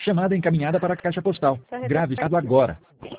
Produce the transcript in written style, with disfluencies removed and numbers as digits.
Chamada encaminhada para a caixa postal. Grave estado agora.